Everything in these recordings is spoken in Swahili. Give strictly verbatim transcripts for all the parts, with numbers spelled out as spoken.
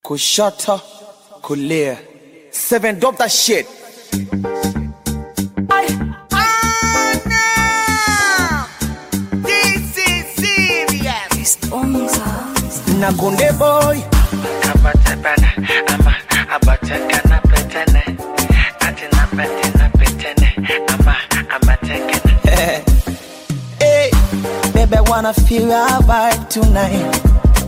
Kushata, kulia. Seven, drop that shit. I, oh no! This is serious. Nakunde boy. Abatabana, ama abatakana petene. Atina petina petene, ama abatakana. Hey, baby, I wanna feel your vibe tonight.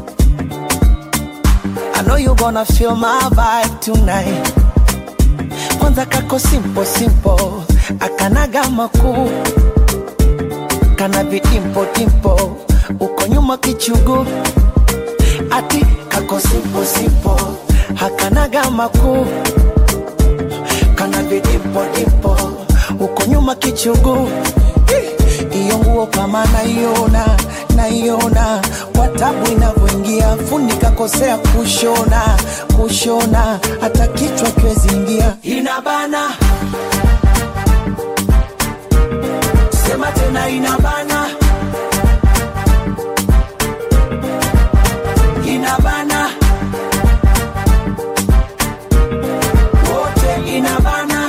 I know you gonna feel my vibe tonight. Kwanza kako simple simple, akanaga makuu, kana vitimpo timpo, uko nyuma kichugu. Ati kako simple simple, akanaga makuu, kana vitimpo timpo, uko nyuma kichugu. Iyo nguo kama naiona, naiona kwa tabu inavyoingia, funika kosea kushona, kushona hata kichwa kiwezi ingia. Inabana, sema tena inabana, inabana, wote inabana.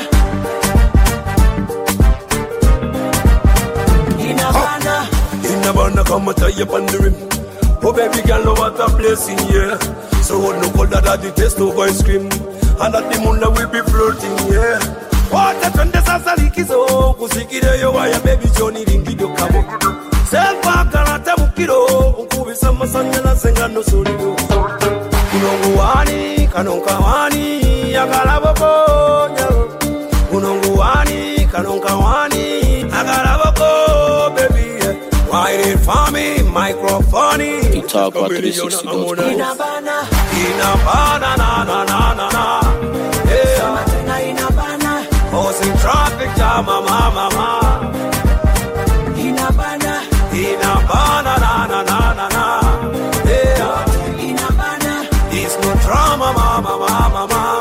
Inabana come tie up on the rim. Oh baby girl, know what a blessing, yeah. So what no colder that the taste of ice cream, and that the moonlight will be floating, yeah. What a trend is as a leaky so kusikire yo waya baby Johnny ringido kamo. Selva karata mukiro, ukubi sama sanyala senga no solido. Unongu wani, kanonka wani, agarabo konya. Unongu wani, kanonka wani, agarabo ko baby. Why for me, microphone. You talk about three sixty dot com. Inabana, Inabana, na na na na na. yeah, inabana, causing traffic jam, mama, mama. inabana, Inabana, na na na na na. Yeah, inabana, it's no drama, mama, mama, mama.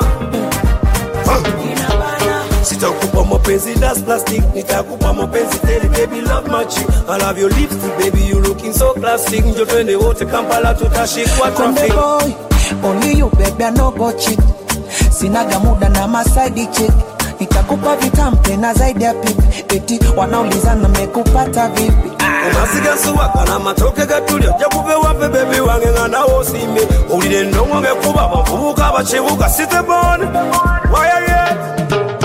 inabana. Sitakupa mapenzi that's plastic, nitakupa mapenzi tell baby love much you. I love your lipstick baby, you looking so classic. Njo twende wote Kampala tutashikwa traffic. Boy, only you baby I no go cheat. Sinaga muda na maside chick. Nitakupa vitampe na zaidi ya pipi. Eti wanaulizana mekupata vipi? Unasiga suwaka na matoke gatulio Jakube wape baby wange ngana osime. Ulide ndongo ngekuba mafubuka bachibuka site born. Why are you?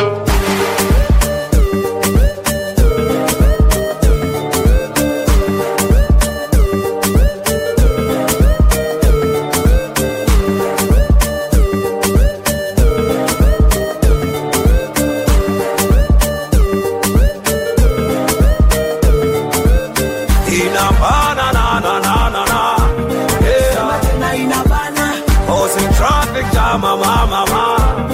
Inabana, na na na na na. Yeah, Inabana, causing traffic jam, mama, mama.